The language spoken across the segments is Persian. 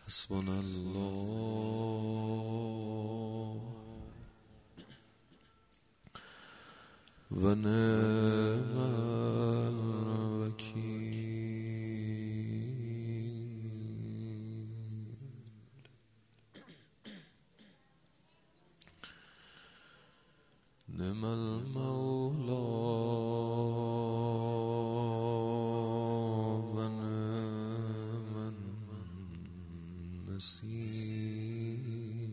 حسبنا الله و نعم الوکیل. نعم المولى و نعم النصير.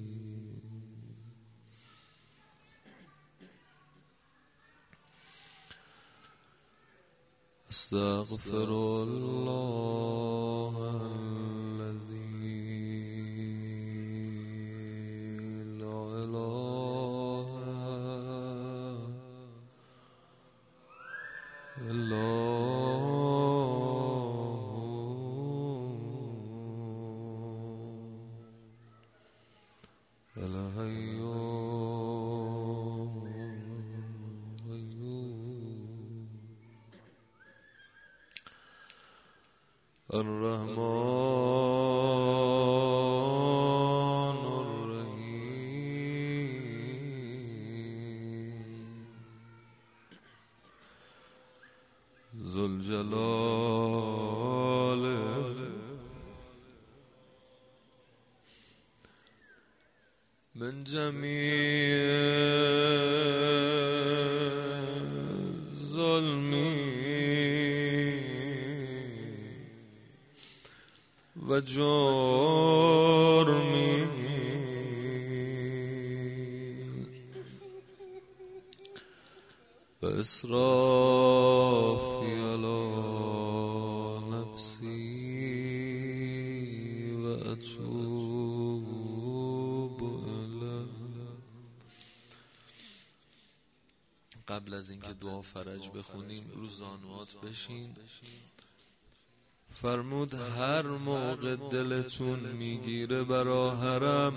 استغفر الله الذي لا إله إلا هو الحي الرحمن الرحيم ذو الجلال من جميع ظلمي و جرمی و اسرافی علی نفسی و اتوب الیه. قبل از اینکه دعا فرج بخونیم رو زانوات بشین. فرمود هر موقع دلتون میگیره برا حرم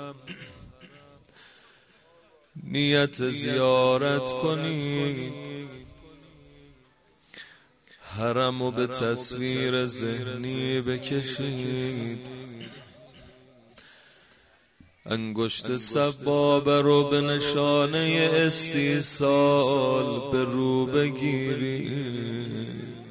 نیت زیارت کنید، حرمو به تصویر ذهنی بکشید، انگشت سبابه رو به نشانه استیصال به رو بگیرید.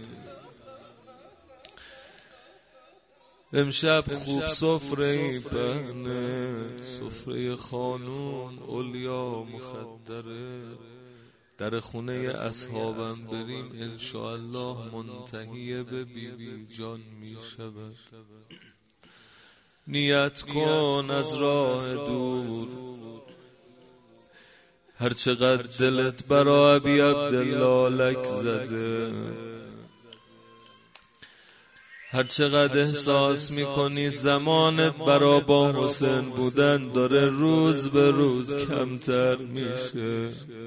امشب خوب سفره پهنه، سفره خانوم اولیا مخدره. در خونه اصحابم بریم انشاءالله منتهی به بیبی جان می شود. نیت کن از راه دور، هرچقدر دلت برا ابی عبدالله لک زده، هرچقدر احساس میکنی زمانت برا با حسین بودن داره روز به روز کمتر میشه،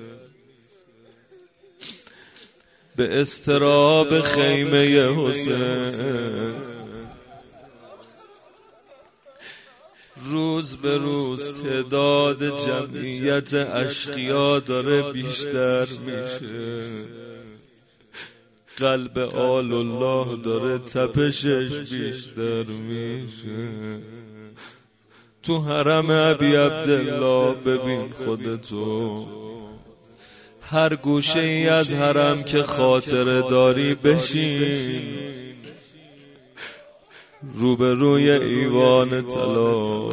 به اضطراب خیمه حسین روز به روز تعداد جمعیت اشقیا داره بیشتر میشه، قلب آل الله داره تپشش بیشتر میشه. تو حرم ابی عبدالله ببین خودتو، هر گوشه ای از حرم که خاطره داری بشین، روبروی ایوان طلا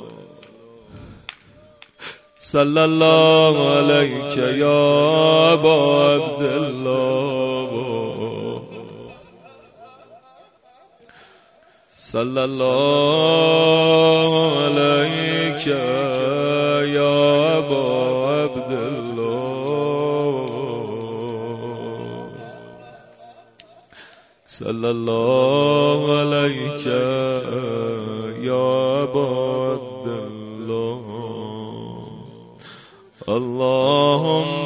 صلی الله علیک یا ابا عبدالله، صلی الله علیک یا ابا عبدالله، صلی الله علیک یا ابا عبدالله. اللهم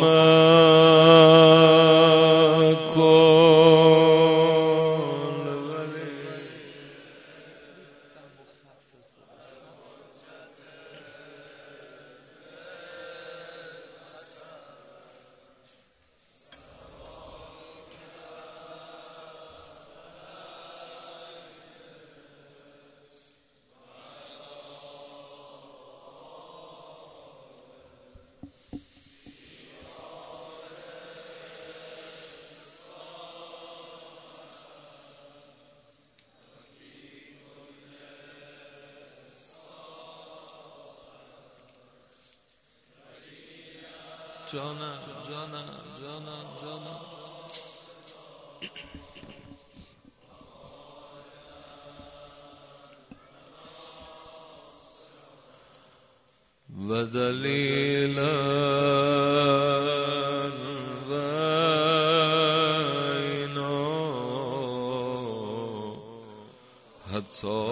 جانم جانم جانم جانم و دلیلا و اینا حتی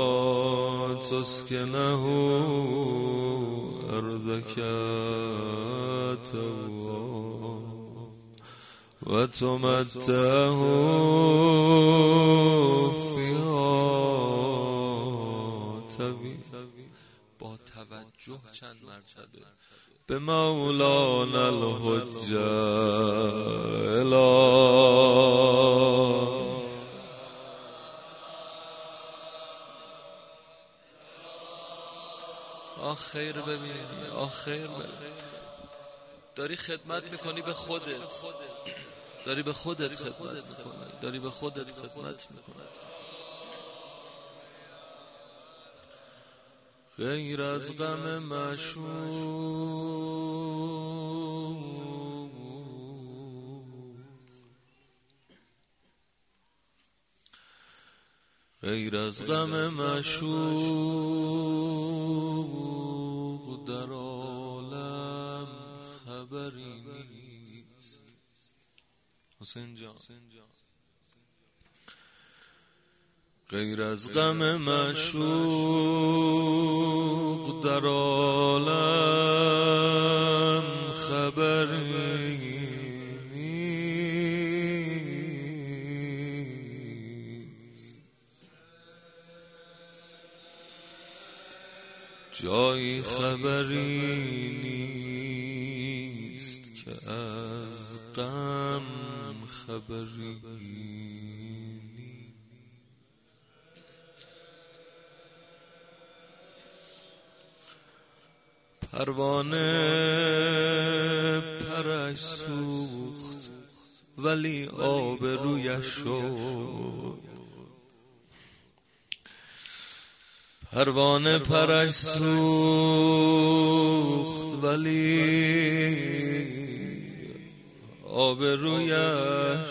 تسکنه ارضک و تمتعه فیها طویلا. با توجه چند مرتبه به مولانا الحجة آخیر ببینی آخیر داری خدمت میکنی به خودت، داری به خودت خدمت میکنی، داری به خودت خدمت میکنی. غیر از غم معشوق، غیر از غم معشوق در عالم خبری نیست. حسین جان غیر از غم معشوق در عالم خبری نیست. جایی خبری نیست که از غم خبری پروانه پرش سوخت ولی آب رویش شد. پروانه پرش سوخت ولی آب رویش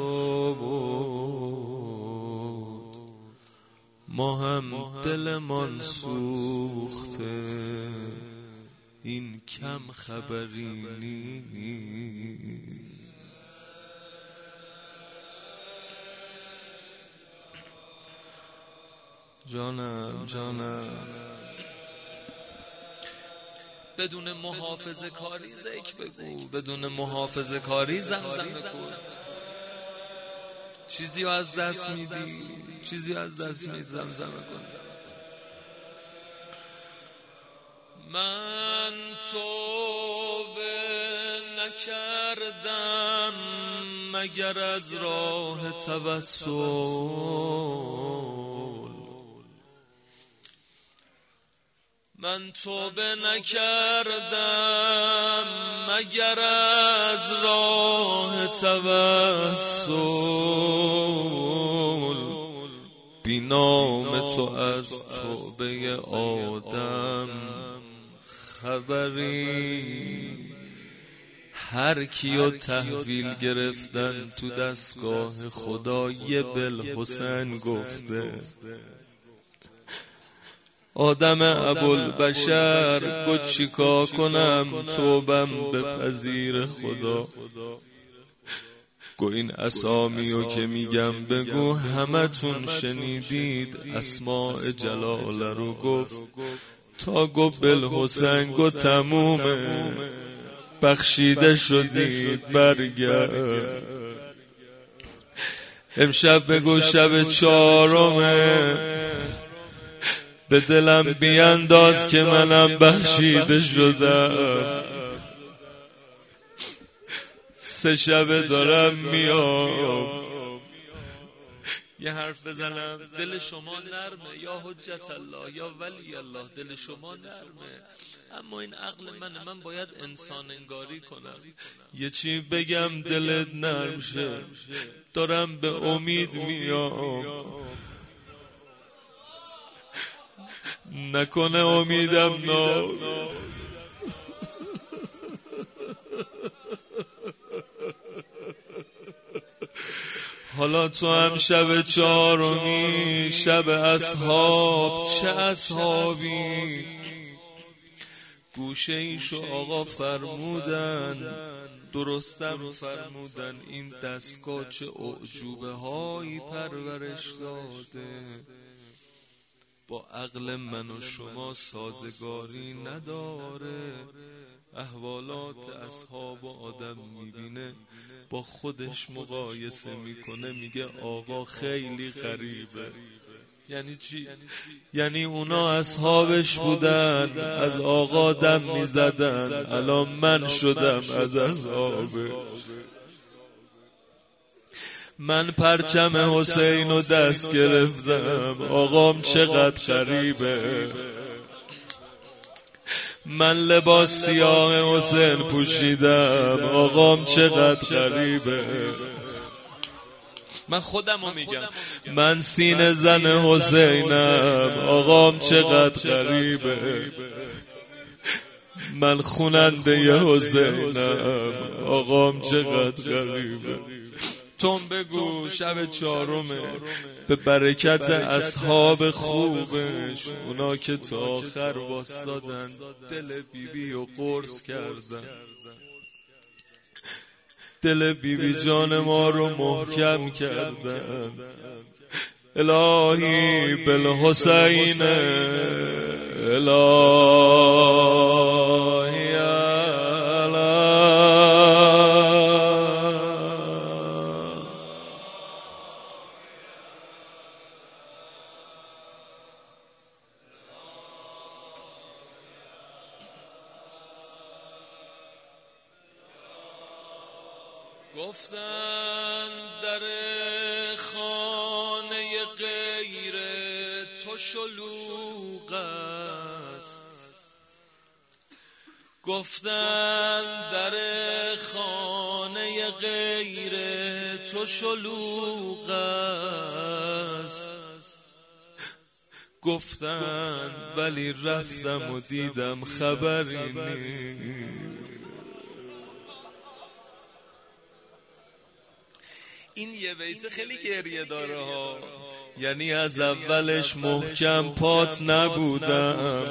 شد. ما هم دلمان سوخته این کم خبری نیست. جانم جانم بدون محافظه کاری ذکر بگو، بدون محافظه کاری زمزمه کن. چیزی از دست میدی، چیزی از دست میدی زمزمه کن. من توبه نکردم مگر از راه توسل. من توبه نکردم مگر از راه توسل. بی نام تو از توبه آدم خبری. هر کیو تحویل گرفتن تو دستگاه خدا یه بالحسین گفته. آدم ابوالبشر گو چیکار کنم توبم بپذیر خدا. گو این اسامیو که میگم بگو همتون شنیدید. اسماء جلاله رو گفت تا گو بالحسین گو تمومه بخشیده شدید برگرد. امشب بگو شب چهارمه به دلم بیانداز که منم بخشیده شدم. 3 شب دارم میام یه حرف بزنم دل شما نرمه یا حجت الله یا ولی الله، دل شما نرمه، اما این عقل من باید انسان انگاری کنم. یه چی بگم دلت نرم شه، دارم به امید میام. نکنه امیدم حالا تو هم شب چهارمی، شب اصحاب، چه اصحابی. گوشه ایشو آقا فرمودن، درستم فرمودن، این دستگاه چه اعجوبه هایی پرورش داده، با عقل من و شما سازگاری نداره. احوالات اصحاب و آدم میبینه، با خودش مقایسه میکنه، میگه آقا خیلی غریبه. یعنی چی؟ یعنی اونا اصحابش بودن، از آقا دم میزدن، الان من شدم از اصحابه. من پرچم حسین رو دست گرفتم، آقام چقدر غریبه. من لباس سیاه حسین پوشیدم، آقام چقدر غریبه. من خودمو میگم، من سینه زن حسینم، آقام چقدر غریبه. من خوننده حسینم، آقام چقدر غریبه. تون بگو شب چهارمه، به برکت اصحاب خوبش، اونا که تا آخر واسطادن، دل بیبی رو قرص کردن، دل بیبی جان ما رو محکم کردن. الهی بالحسین، الهی گفتن در خانه غیر تو شلوغ است، گفتن در خانه غیر تو شلوغ است، گفتن ولی رفتم و دیدم خبری نیست. این یه بیت خیلی گریه داره ها، یعنی از اولش محکم پات نبودم،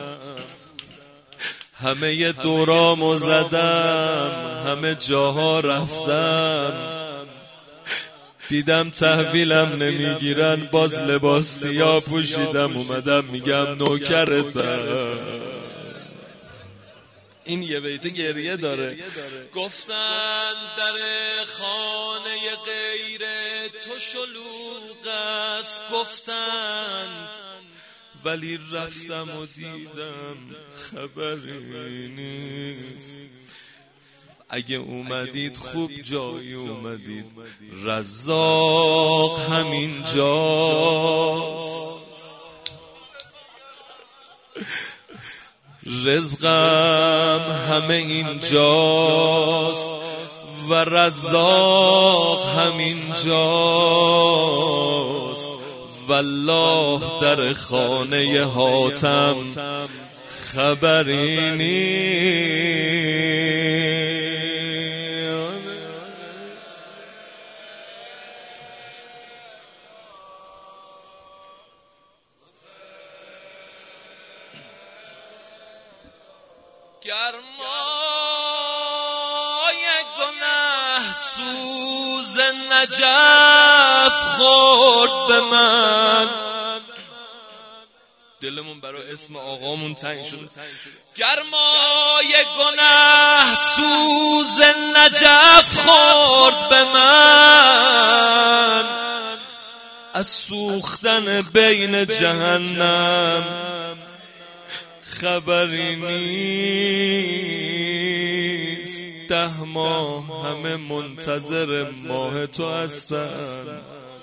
همه دورامو زدم، همه جاها رفتم، دیدم تحویلم نمیگیرن، باز لباس سیاه پوشیدم، اومدم میگم نوکرتم. این یه بیت گریه داره. گفتن در خانه غیر تو شلوغ است، گفتن ولی رفتم و دیدم خبری نیست. اگه اومدید خوب جایی اومدید، رزاق همین جاست، رزقم همه اینجاست و رزاق همینجاست. والله در خانه حاتم خبری نیست. گرمای گناه سوز نجف خورد به من، دلمون برای اسم آقامون تنگ شد. گرمای گناه سوز نجف خورد به من، از سوختن بین جهنم خبری نیست. 10 ماه همه منتظر ماه تو هستن،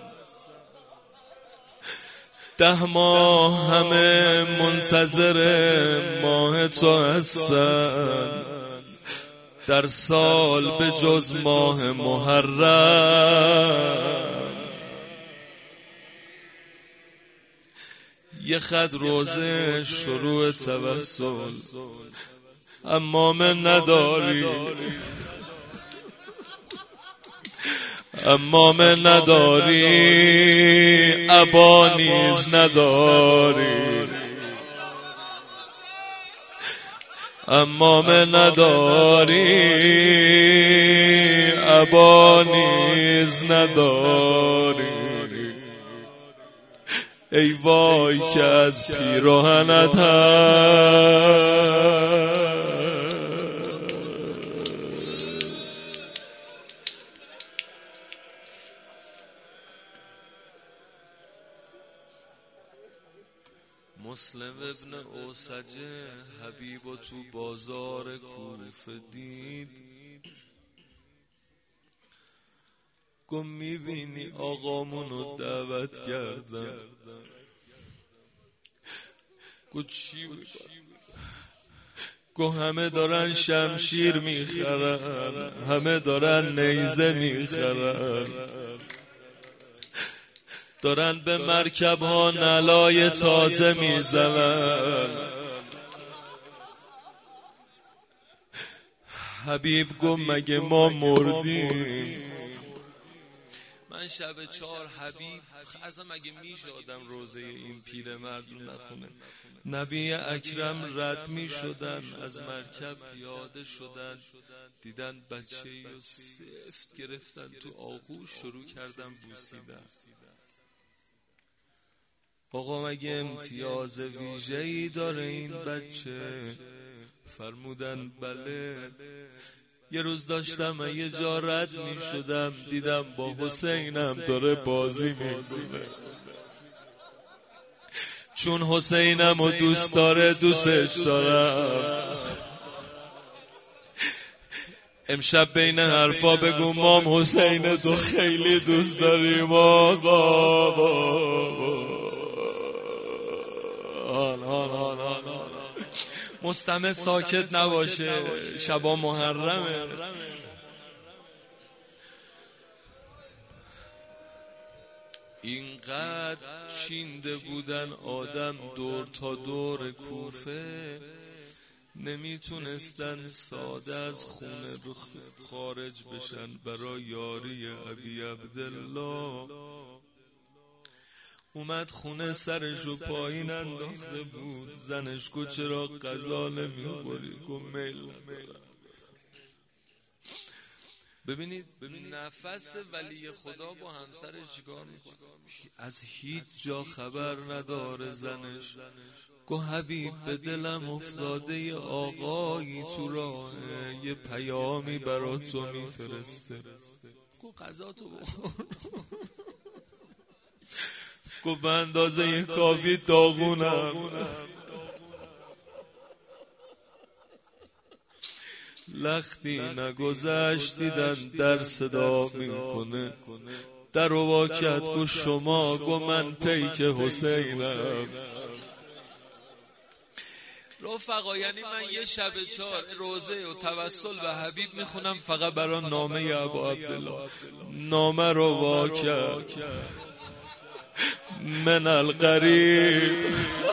10 ماه همه منتظر ماه تو هستن. در سال به جز ماه محرم یه خط روزه شروع توسل، اما من نداری، امام نداری ابا نیز نداری، امام نداری ابا نیز نداری. ای وای که از پیراهنت مسلم ابن اوسجه حبیب و تو بازار کوفه دید، گم میبینی آقامونو دعوت کردن، گو چی بود؟ گو همه دارن شمشیر میخرن، همه دارن نیزه میخرن، دارن به مرکب ها نلای تازه میزنن. حبیب گو مگه ما مردیم؟ من شب 4 حبیب اصلا مگه میشه آدم روزه این پیرمرد رو نخونه؟ نبی اکرم رد میشدن از مرکب پیاده شدن، دیدن بچه‌ای رو سفت گرفتن تو آغوش، شروع کردن بوسیدن. آقا مگه امتیاز ویژه‌ای داره این بچه؟ فرمودن بله. یه روز داشتم یه جا رد می شدم، دیدم با حسینم داره بازی میکنه، چون حسینم و دوست داره دوستش دارم. امشب بین حرفا بگو مام حسین تو خیلی دوست داریم آقا. مستمع ساکت نباشه، شبا محرمه. اینقدر چینده بودن آدم دور تا دور کوفه، نمیتونستن ساده از خونه خارج بشن برای یاری ابی عبدالله. اومد خونه سرشو پایین انداخته بود، زنش گو چرا غذا نمیخوری؟ گو میل ندارم. ببینید نفس ولی خدا با همسرش چیکار میکنه، از هیچ جا خبر نداره زنش. گو حبیب به دلم افتاده ی آقایی تو راه، یه پیامی برا تو میفرسته، گو غذا تو بخور. گو به اندازه ی کافی داغونم. لختی نگذشت دیدن در صدا میکنه، در و واکت گو شما، گو من پیک حسینم. رفقا یعنی من یه شب 4 روزه و توسل به حبیب میخونم فقط برای نامه ابا عبدالله. نامه رو واکت من القریب.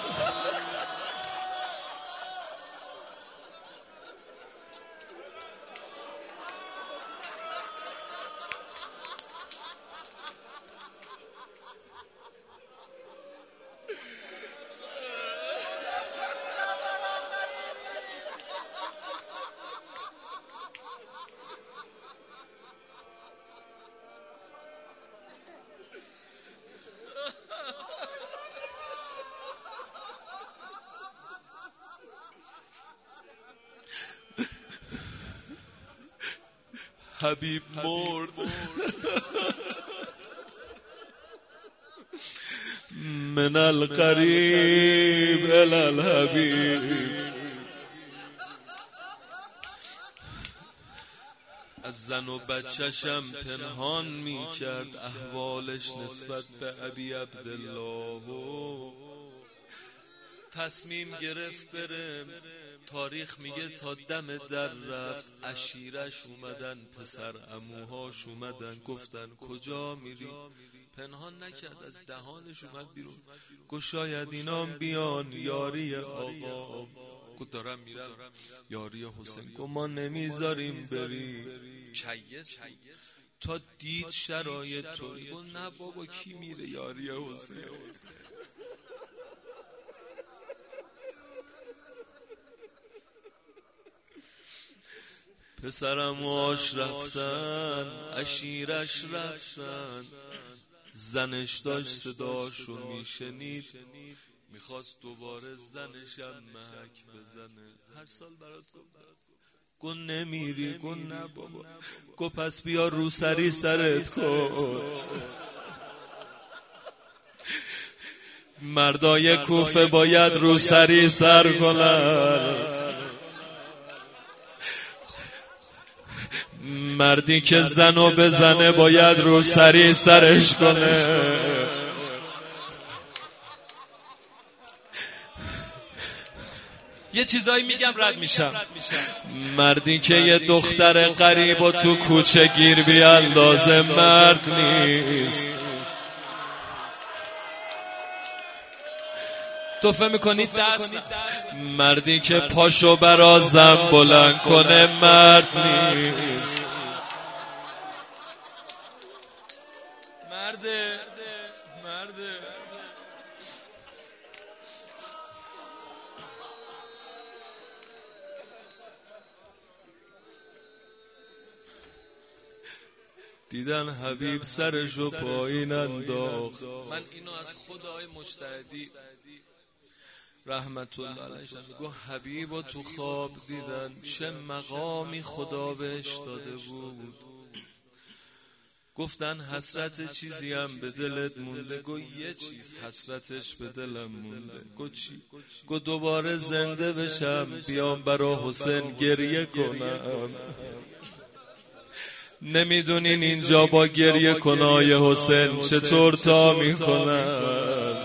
حبیب مرد. من القریب الی الحبیب. از زن و بچه‌شم پنهان می کرد احوالش نسبت به ابی عبدالله. تصمیم گرفت بره. تاریخ میگه تا دم در رفت، عشیرش اومدن، پسر عموهاش اومدن، گفتن کجا میری؟ پنهان نکرد، از دهانش اومد بیرون. گفت شاید اینام بیان یاری آقا. گفت دارم میرم یاری حسین. گفت ما نمیذاریم بری. تا دید شرایط طوری گفت نه بابا کی میره یاری حسین. پسرم واش رفتن، عشیرش رفتن، زنش داشت صداشو میشنید، میخواست دوباره زنشم محک بزنه. هر سال برات گفت نمیری، گفت نه بابا، گفت پس بیا روسری سرت کن. مردای کوفه باید روسری سر کنن، مردی که زنو بزنه باید روسری سرش کنه. یه چیزایی میگم رد میشم. مردی که یه دختر غریب و تو کوچه گیر بیاندازه مرد نیست. تو فهم میکنید دست مردی که پاشو برا زن بلند کنه مرد نیست. مرده دیدن حبیب سرشو پایین انداخت. من اینو از خدای مجتهدی رحمت الله علیه میگه حبیب و تو خواب دیدن چه مقامی خدا بهش داده بود. گفتن حسرت چیزی هم به دلت مونده؟ گو یه چیز حسرتش به دلم مونده. گو چی؟ گو دوباره زنده بشم بیام برا حسین گریه کنم. نمیدونین اینجا با گریه کنای حسین چطور تا میکنن.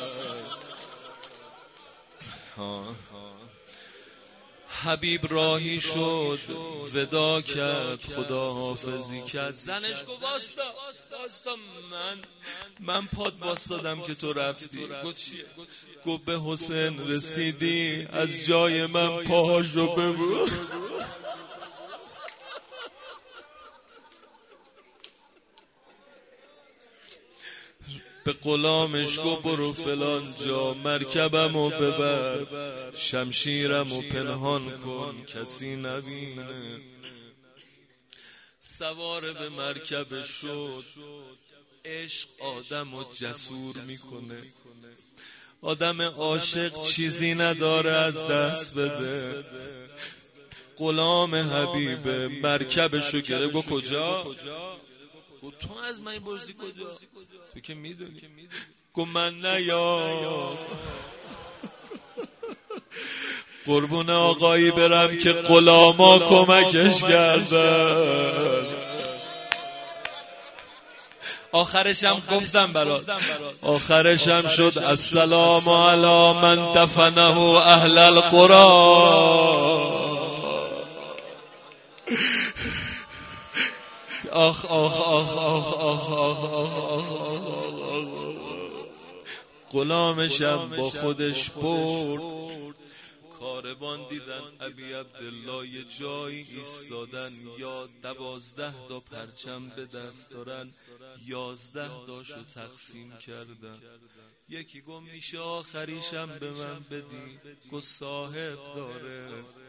حبیب راهی شد ودا کرد خدا حافظی کرد. زنش گفت واستا من پاد واستادم که تو رفتی. گفت به حسین رسیدی از جای من پاهاشو ببو. به غلامش گو برو فلان جا مرکبمو ببر، شمشیرمو پنهان کن کسی نبینه. سوار به مرکب شد. عشق آدمو جسور میکنه. آدم عاشق چیزی نداره از دست بده. غلام حبیب مرکبشو گرفت. گو کجا؟ گو تو از من برزی کجا؟ تو که میدونی. گو من نیا قربون آقایی برم که غلاما کمکش کردن. آخرشم گفتم برات، آخرشم شد السلام علی من دفنه اهل القرى. آخ آخ آخ آخ آخ آخ آخ آخ. غلامشم با خودش برد. کاروان دیدن ابی عبدالله یه جایی ایستادن، یا 12 تا پرچم به دست دارن، 11 تاشو تقسیم کردن. یکی گفت میشه آخریشم به من بدی؟ گفت صاحب داره.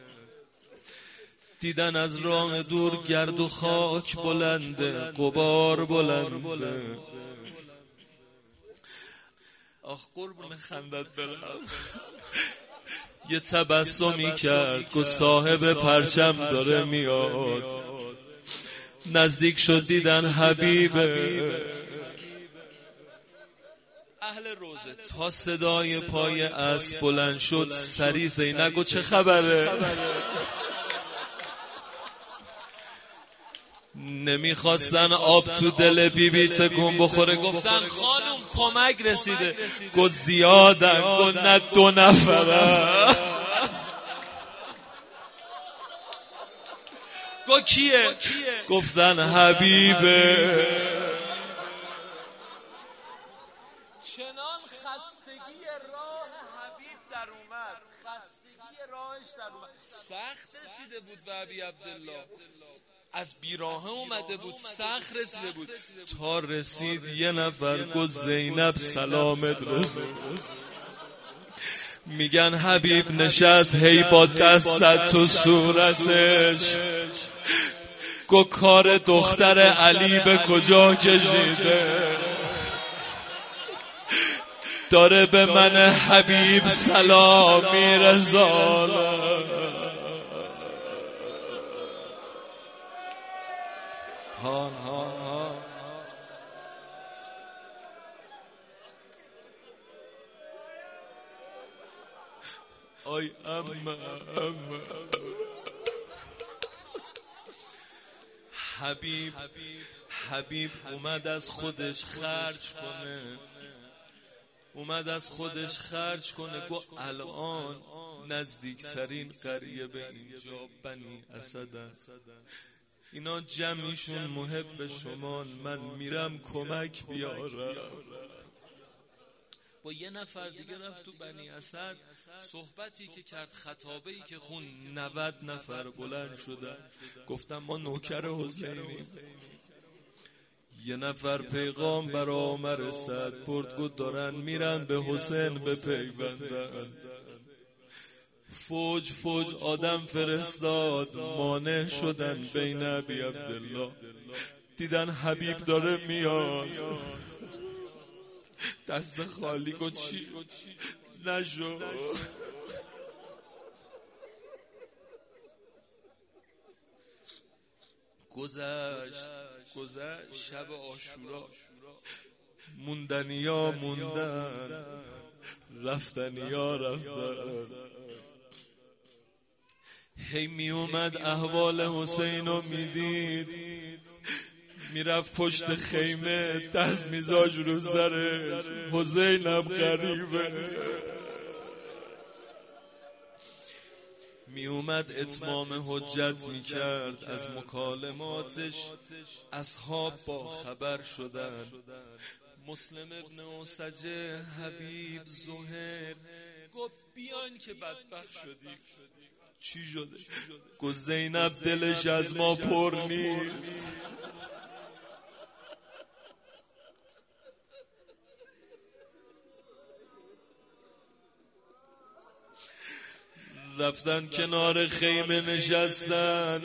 دیدن از راه دور گرد و خاک بلنده، غبار بلنده. آخ قربون خندت برم. یه تبسمی کرد گفت صاحب پرچم داره میاد. نزدیک شد دیدن حبیب اهل روزه. تا صدای پای اسب بلند شد سری زینب گفت چه خبره؟ نمیخواستن آب تو دل بیبی تکون بخوره. گفتن خانم کمک رسیده. گفت زیادن. گفت نه 2 نفره. گفت کیه؟ گفتن حبیبه. چنان خستگی راه حبیب در اومد، خستگی راهش در اومد. سخت رسیده بود به ابی عبدالله. از بیراهه اومده بود، سخت رسیده بود، تا رسید یه نفر گفت زینب سلامت رسید. میگن حبیب نشست هی با دست تو صورتش، گو کار دختر علی به کجا کشیده، داره به من حبیب سلام میرسانه. هان هان هان آی اما حبیب اومد از خودش خرج کنه، گو الان نزدیکترین قریه به اینجا بنی اسدن، اینا جمعیشون محب شما، من میرم کمک بیارم. با یه نفر دیگه رفت تو بنی اسد، صحبتی که کرد، خطابه‌ای که خون، 90 نفر بلند شدن گفتم ما نوکر حسینیم. یه نفر پیغام برا عمر سعد برد، گفت دارن میرن به حسین بپیوندن. فوج آدم فرستاد، مانع شدن بین ابی عبدالله، دیدن حبیب داره میاد، دست خالی، گفت چی نشو. گذشت شب عاشورا، موندنیا موندن، رفتنیا رفتن. هی می اومد احوال حسینو میدید، میرفت پشت خیمه دست میذاش رو سرش، حسینم غریبه. می اومد اتمام حجت میکرد، از مکالماتش اصحاب با خبر شدن. مسلم ابن اوسجه، حبیب، زهیر گفت بیان که بدبخت شدیم. چی شده؟ گفت زینب دلش از ما پر نیست. رفتن کنار خیمه نشستن،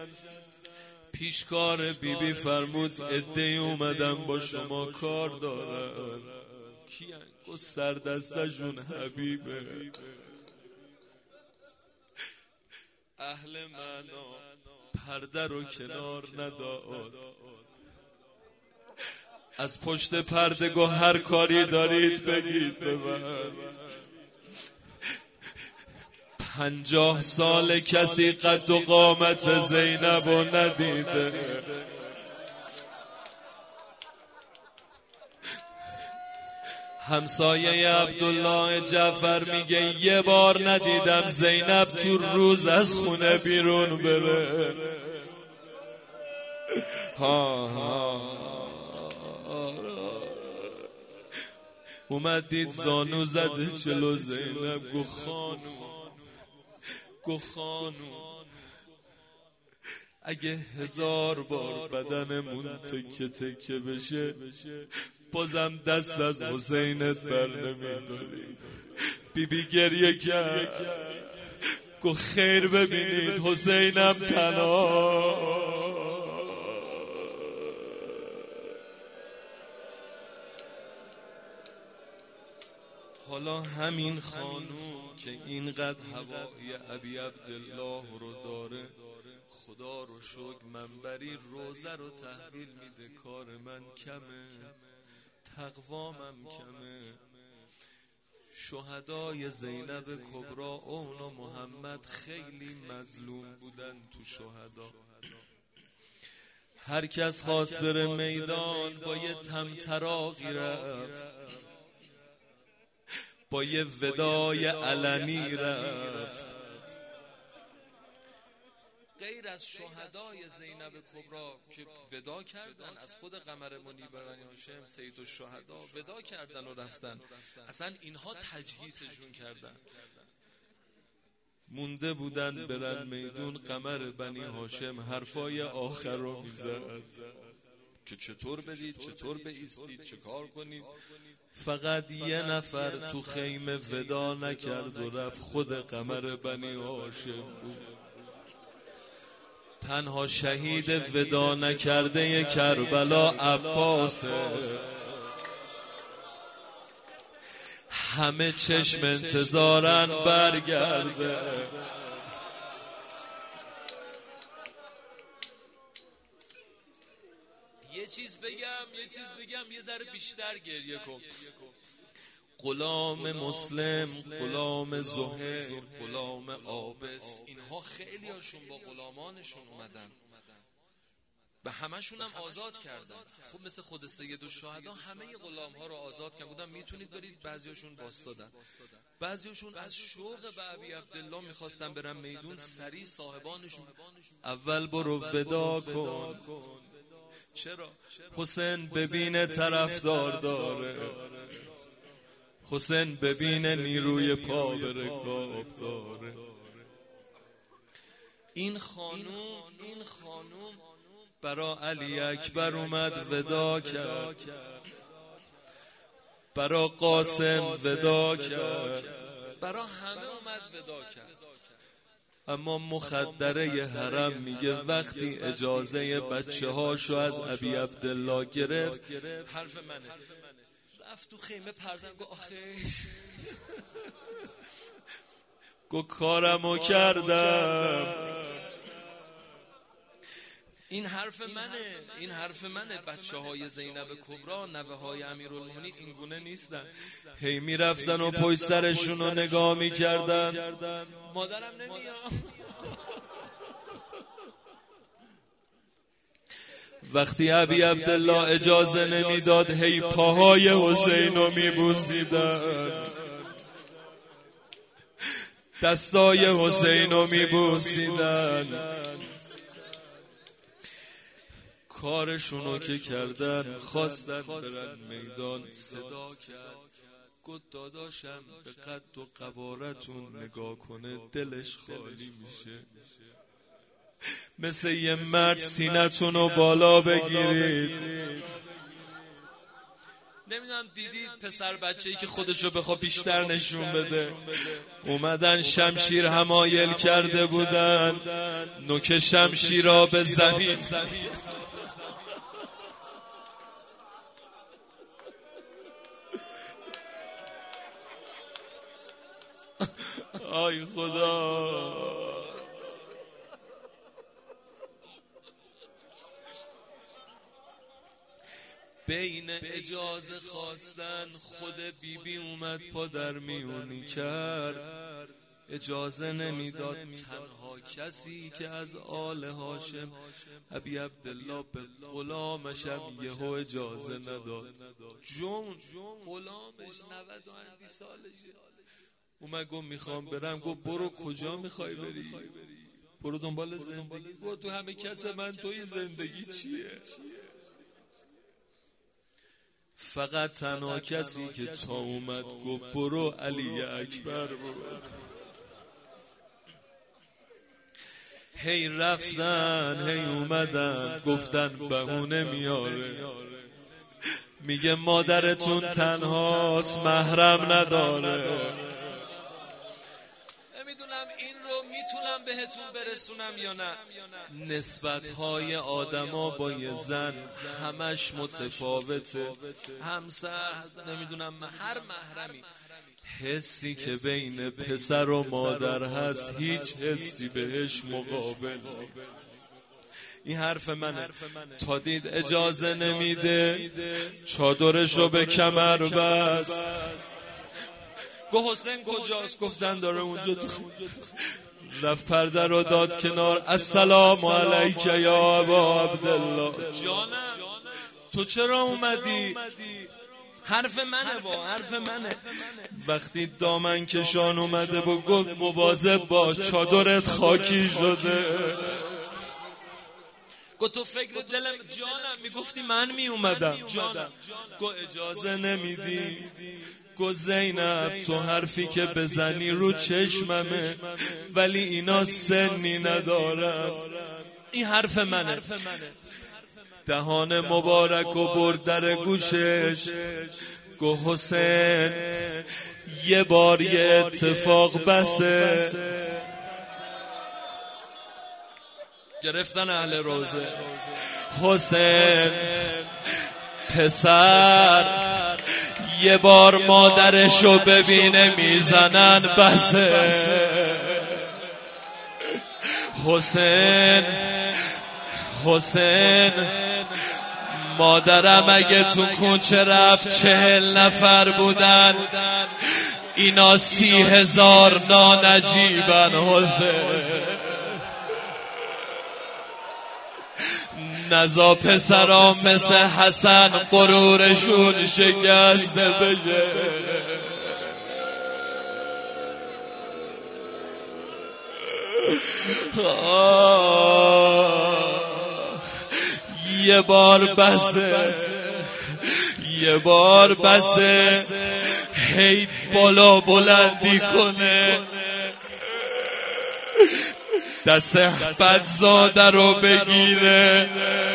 پیشکار بیبی فرمود عده‌ای اومدن با شما کار دارن. کیان؟ گفت سردستشون حبیبه. اهل معنا پرده رو کنار نداد، از پشت پرده گو هر کاری دارید بگید به من. 50 سال کسی قد و قامت زینب رو ندیده. همسایه عبدالله جعفر میگه یه بار ندیدم زینب تو روز از خونه بیرون بره. اومد دید زانو زده چلو زینب، گو خانوم اگه 1000 بار بدنمون تکه تکه بشه بازم دست از حسینت بر نمیداری. بیبی گریه کرد، گو خیر ببینید حسینم تنها. حالا همین خانوم که اینقدر هوای ابی عبدالله رو داره، خدا رو شکر منبری روزه رو تحویل میده. کار من کمه، تقوامم کمه. شهدای زینب کبرا اون و محمد خیلی مظلوم بودن تو شهدا. هر کس خواست بره میدان با یه طمطراقی رفت، با یه ودای علنی رفت. غیر از شهدای زینب کبرا که ودا کردن، از خود قمر منیب بنی هاشم سید الشهدا ودا کردن و رفتن، اصلا اینها تجهیزشون کردن. مونده بودن برن میدون. قمر بنی هاشم حرفای آخر رو میزد که چطور برید، چطور بایستید، چه کار کنید. فقط یه نفر تو خیمه ودا نکرد و رفت، خود قمر بنی هاشم بود. تنها شهید ودا نکرده کربلا عباسه. همه چشم انتظارن برگرده. یه چیز بگم یه ذره بیشتر گریه کن. غلام مسلم، غلام زهیر، غلام عابس، اینها خیلی هاشون با غلامانشون اومدن، به همشون هم آزاد کردن. خب مثل خود سیدالشهدا همه غلام ها رو آزاد کردن، بودن میتونید برید. بعضیاشون باستادن، بعضیاشون از شوق به ابی عبدالله میخواستن برن میدون. سریع صاحبانشون اول برو ودا کن. چرا؟ حسین ببینه طرفدار داره، حسین ببینه نیروی پا به رکاب داره. این خانوم برا علی اکبر اومد ودا کرد، برا قاسم ودا کرد، برا همه اومد ودا کرد. اما مخدره حرم میگه وقتی اجازه بچه هاشو از ابی عبدالله گرفت، حرف منه، رفت تو خیمه پردن گو آخیش گو کارمو کردم. این حرف منه. بچه های زینب کبرا، نوه های امیرالمومنین این گونه نیستن. هی می رفتن و پشت سرشون رو نگاه می کردن. مادرم نمیاد. وقتی ابی عبدالله اجازه نمیداد، هی پاهای حسین رو می بوسیدن، دستای حسین رو می بوسیدن. کارشونو که کردن، خواستن برن میدان، صدا کرد گفت داداشم به قد و قوارتون نگاه کنه دلش خالی میشه. مثل یه مرد سینتونو بالا بگیرید. نمیدونم دیدید پسر بچه‌ای که خودشو بخوا بیشتر نشون بده، اومدن شمشیر حمایل کرده بودن، نوک شمشیرا به زمین. آی خدا، بین اجازه خواستن خود بیبی اومد پادر میونی کرد، اجازه نمیداد. تنها کسی که از آل هاشم ابی عبدالله به غلامشم یهو اجازه نداد. جون غلامش 90 سالشه. اومد گفت میخوام برم. گفت برو کجا میخوای بری؟ برو دنبال زندگی. گفت تو همه کس من توی زندگی چیه؟ فقط تنها کسی که تا اومد گفت برو علی اکبر برو. هی رفتن هی اومدن، گفتن بهونه میاره، میگه مادرتون تنهاست محرم نداره. نمیدونم این رو میتونم بهتون برسونم یا نه. نسبت‌های آدما با یه زن همش متفاوته. همسر، نمیدونم هر محرمی، حسی که بین پسر و مادر هست هیچ حسی بهش مقابل. این حرف منه. تا دید اجازه نمیده، چادرشو به کمر بست. گفت حسین کجاست؟ گفتن داره اونجا تو. رفت پرده رو داد کنار. السلام علیک یا ابا عبدالله. جانم تو چرا اومدی؟ حرف منه. وقتی دامن کشان اومده با گفت مواظب باش چادرت خاکی شده. گو تو فکر دلم جانم، میگفتی من میومدم جانم. گو اجازه نمیدی، گو زینب تو حرفی که بزنی رو چشممه، ولی اینا سنی ندارن. این حرف منه. دهان مبارک و برد در گوشش، گو حسین یه بار یه اتفاق بسه. گرفتن اهل روزه. حسین پسر یه بار مادرشو ببینه میزنن بسه. حسین مادرم اگه تو کوچه رفت 40 نفر بودن، اینا 30,000 نانجیبن. حسین نزا پسرام مثل حسن غرورشون شکسته بشه. یه بار بسه، یه بار بسه، هی بالا بلندی کنه، دست بدزاده رو بگیره.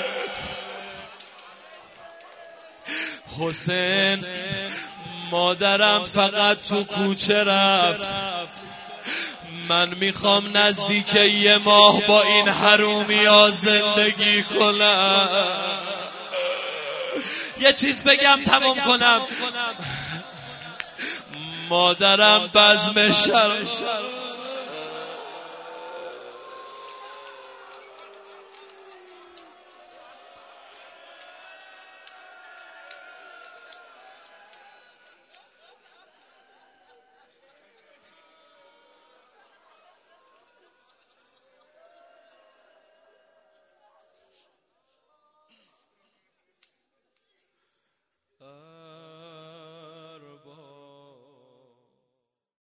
حسین مادرم فقط تو کوچه رفت، من میخوام نزدیک 1 ماه با این حرومیا زندگی کنم. یه چیز بگم تمام کنم. مادرم بزم شرم